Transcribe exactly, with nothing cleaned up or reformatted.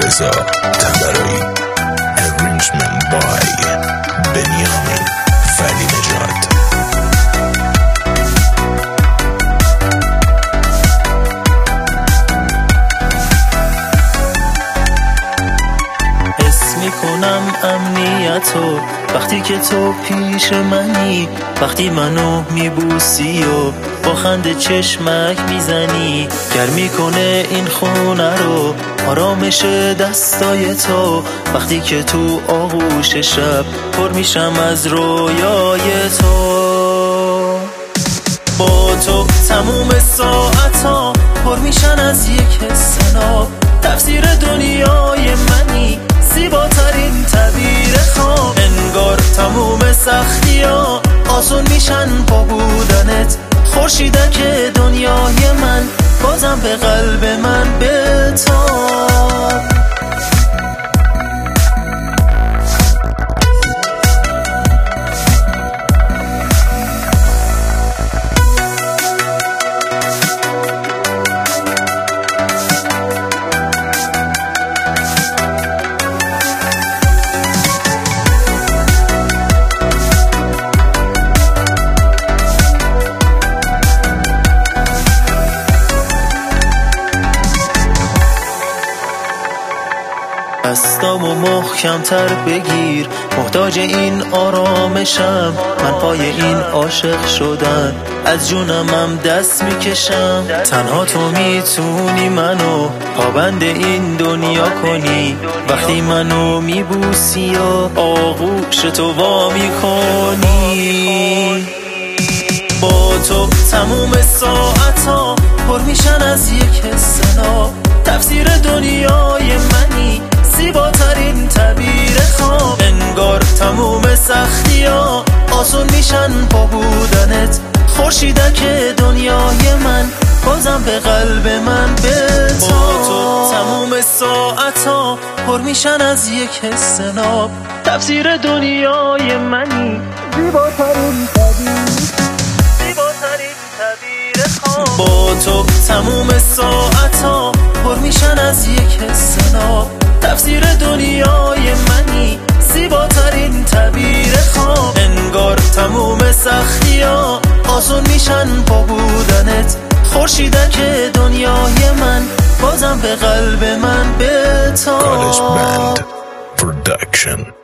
رضا تبرایی. Arrangement by بنیامین فری نژاد. حس میکنم امنیتو وقتی که تو پیش منی، وقتی منو میبوسی و با خنده چشمک میزنی. گر میکنه این خونه رو آرامش دستای تو، وقتی که تو آغوش شب پر میشم از رویای تو. با تو تموم ساعتا پر میشن از یک سناب، تفسیر دنیای منی، زیباترین تعبیر خواب. انگار تموم سختی ها آسون میشن با بودنت، خورشیدک دنیای من، بازم به قلب من بتاب. دستامو محکم‌تر بگیر، محتاج این آرامشم. من پای این عاشق شدن از جونمم دست میکشم. تنها تو میتونی منو پابند این دنیا کنی، وقتی منو میبوسی و آغوش تو وا میکنی. با تو تموم ساعتا پر میشن از یک سنا، تفسیر دنیای منی، زیباترین تعبیر خواب. انگار تموم سختی ها آسون میشن با بودنت، خورشیدک دنیای من، بازم به قلب من بتاب. با تو تموم ساعتا پر میشن از یک سناب، تفسیر دنیای منی، زیباترین تعبیر خواب. با تو تموم ساعتا پر میشن از یک سناب، تفسیر دنیای منی، زیباترین تعبیر خواب. انگار تموم سختی ها آسون میشن با بودنت، خورشیدک دنیای من، بازم به قلب من بتاب. College Band Production.